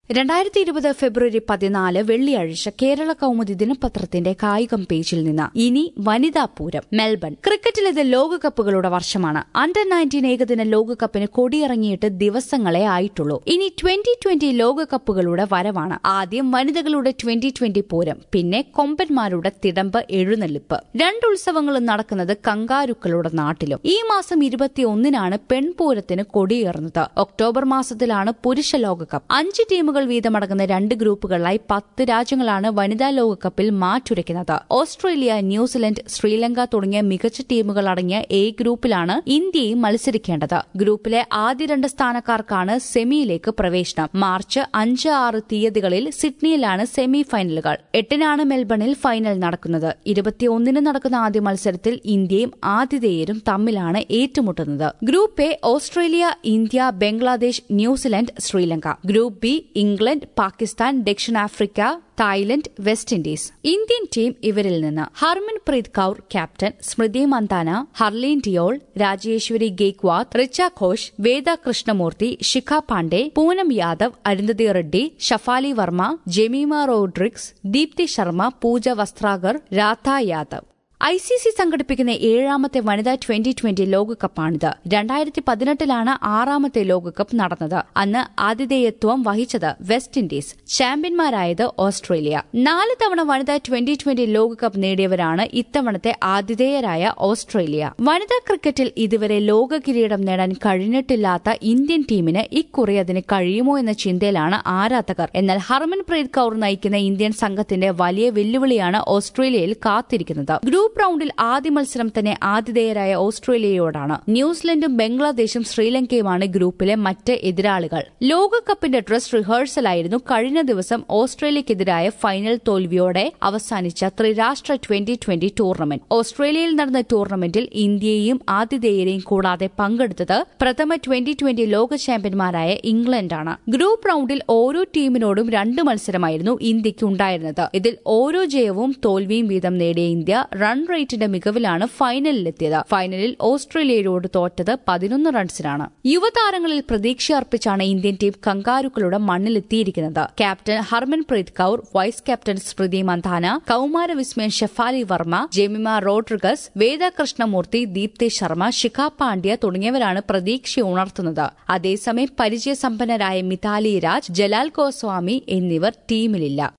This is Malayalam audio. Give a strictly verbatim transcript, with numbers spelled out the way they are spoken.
രണ്ടായിരത്തി ഇരുപത് ഫെബ്രുവരി പതിനാല് വെള്ളിയാഴ്ച കേരള കൗമുദി ദിനപത്രത്തിന്റെ കായികം പേജിൽ നിന്ന് ഇനി വനിതാ പൂരം. മെൽബൺ. ക്രിക്കറ്റിലേത് ലോകകപ്പുകളുടെ വർഷമാണ്. അണ്ടർ നയൻറ്റീൻ ഏകദിന ലോകകപ്പിന് കൊടിയിറങ്ങിയിട്ട് ദിവസങ്ങളെ ആയിട്ടുള്ളൂ. ഇനി ട്വന്റി ട്വന്റി ലോകകപ്പുകളുടെ വരവാണ്. ആദ്യം വനിതകളുടെ ട്വന്റി ട്വന്റി പൂരം, പിന്നെ കൊമ്പന്മാരുടെ തിടമ്പ് എഴുന്നള്ളിപ്പ്. രണ്ടുത്സവങ്ങളും നടക്കുന്നത് കങ്കാരുക്കളുടെ നാട്ടിലും. ഈ മാസം ഇരുപത്തിയൊന്നിനാണ് പെൺപൂരത്തിന് കൊടിയേറുന്നത്. ഒക്ടോബർ മാസത്തിലാണ് പുരുഷ ലോകകപ്പ്. അഞ്ച് ടീമുകൾ വീതമടങ്ങുന്ന രണ്ട് ഗ്രൂപ്പുകളിലായി പത്ത് രാജ്യങ്ങളാണ് വനിതാ ലോകകപ്പിൽ മാറ്റുരയ്ക്കുന്നത്. ഓസ്ട്രേലിയ, ന്യൂസിലൻഡ്, ശ്രീലങ്ക തുടങ്ങിയ മികച്ച ടീമുകൾ അടങ്ങിയ എ ഗ്രൂപ്പിലാണ് ഇന്ത്യയും മത്സരിക്കേണ്ടത്. ഗ്രൂപ്പിലെ ആദ്യ രണ്ട് സ്ഥാനക്കാർക്കാണ് സെമിയിലേക്ക് പ്രവേശനം. മാർച്ച് അഞ്ച് ആറ് തീയതികളിൽ സിഡ്നിയിലാണ് സെമി ഫൈനലുകൾ. എട്ടിനാണ് മെൽബണിൽ ഫൈനൽ നടക്കുന്നത്. ഇരുപത്തിയൊന്നിന് നടക്കുന്ന ആദ്യ മത്സരത്തിൽ ഇന്ത്യയും ആതിഥേയരും തമ്മിലാണ് ഏറ്റുമുട്ടുന്നത്. Group A Australia, India, Bangladesh, New Zealand, Sri Lanka. Group B England, Pakistan, ദക്ഷിണാഫ്രിക്ക, Thailand, West Indies. Indian team ഇവരിൽ നിന്ന്: Harmanpreet Kaur captain, Smriti Mandhana, Harleen Deol, Rajeshwari Gayakwad, Richa Ghosh, Veda Krishnamurthy, Shikha Pandey, Poonam Yadav, Arundhati Reddy, Shafali Verma, Jemimah Rodrigues, Deepti Sharma, Pooja Vastrakar, Radha Yadav. I C C സംഘടിപ്പിക്കുന്ന ഏഴാമത്തെ വനിതാ ട്വന്റി ട്വന്റി ലോകകപ്പാണിത്. രണ്ടായിരത്തി പതിനെട്ടിലാണ് ആറാമത്തെ ലോകകപ്പ് നടന്നത്. അന്ന് ആതിഥേയത്വം വഹിച്ചത് വെസ്റ്റ് ഇൻഡീസ്. ചാമ്പ്യന്മാരായത് ഓസ്ട്രേലിയ. നാല് തവണ വനിതാ ട്വന്റി ട്വന്റി ലോകകപ്പ് നേടിയവരാണ് ഇത്തവണത്തെ ആതിഥേയരായ ഓസ്ട്രേലിയ. വനിതാ ക്രിക്കറ്റിൽ ഇതുവരെ ലോക കിരീടം നേടാൻ കഴിഞ്ഞിട്ടില്ലാത്ത ഇന്ത്യൻ ടീമിന് ഇക്കുറി അതിന് കഴിയുമോ എന്ന ചിന്തയിലാണ് ആരാധകർ. എന്നാൽ ഹർമൻപ്രീത് കൌർ നയിക്കുന്ന ഇന്ത്യൻ സംഘത്തിന്റെ വലിയ വെല്ലുവിളിയാണ് ഓസ്ട്രേലിയയിൽ കാത്തിരിക്കുന്നത്. ഗ്രൂപ്പ് റൌണ്ടിൽ ആദ്യ മത്സരം തന്നെ ആതിഥേയരായ ഓസ്ട്രേലിയയോടാണ്. ന്യൂസിലൻഡും ബംഗ്ലാദേശും ശ്രീലങ്കയുമാണ് ഗ്രൂപ്പിലെ മറ്റ് എതിരാളികൾ. ലോകകപ്പിന്റെ ഡ്രസ് റിഹേഴ്സലായിരുന്നു കഴിഞ്ഞ ദിവസം ഓസ്ട്രേലിയക്കെതിരായ ഫൈനൽ തോൽവിയോടെ അവസാനിച്ച ത്രിരാഷ്ട്ര ട്വന്റി ട്വന്റി ടൂർണമെന്റ്. ഓസ്ട്രേലിയയിൽ നടന്ന ടൂർണമെന്റിൽ ഇന്ത്യയെയും ആതിഥേയരെയും കൂടാതെ പങ്കെടുത്തത് പ്രഥമ ട്വന്റി ട്വന്റി ലോക ചാമ്പ്യന്മാരായ ഇംഗ്ലണ്ടാണ്. ഗ്രൂപ്പ് റൌണ്ടിൽ ഓരോ ടീമിനോടും രണ്ട് മത്സരമായിരുന്നു ഇന്ത്യയ്ക്ക് ഉണ്ടായിരുന്നത്. ഇതിൽ ഓരോ ജയവും തോൽവിയും വീതം നേടിയ ഇന്ത്യ റൺ റേറ്റിന്റെ മികവിലാണ് ഫൈനലിലെത്തിയത്. ഫൈനലിൽ ഓസ്ട്രേലിയയോട് തോറ്റത് പതിനൊന്ന് റൺസിനാണ്. യുവതാരങ്ങളിൽ പ്രതീക്ഷയർപ്പിച്ചാണ് ഇന്ത്യൻ ടീം കങ്കാരുക്കളുടെ മണ്ണിലെത്തിയിരിക്കുന്നത്. Captain Harmanpreet Kaur, vice captain Smriti Mandhana, കൌമാര വിസ്മയൻ ഷഫാലി വർമ്മ, ജെമിമ റോഡ്രിഗസ്, വേദ കൃഷ്ണമൂർത്തി, ദീപ്തി ശർമ്മ, ശിഖ പാണ്ഡ്യ തുടങ്ങിയവരാണ് പ്രതീക്ഷയുണർത്തുന്നത്. അതേസമയം പരിചയസമ്പന്നരായ മിതാലി രാജ്, ജലാൽ ഗോസ്വാമി എന്നിവർ ടീമിലില്ല.